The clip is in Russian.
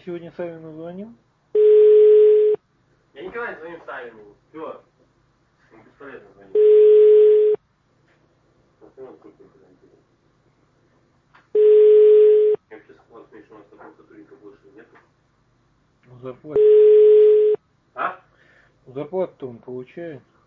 сегодня Савину звонил? Я никогда не звоню Савину. Чего? Бесполезно звонить. Я вообще сказал, что у нас такого сотрудника больше нету. Зарплату. А? Зарплату-то он получает.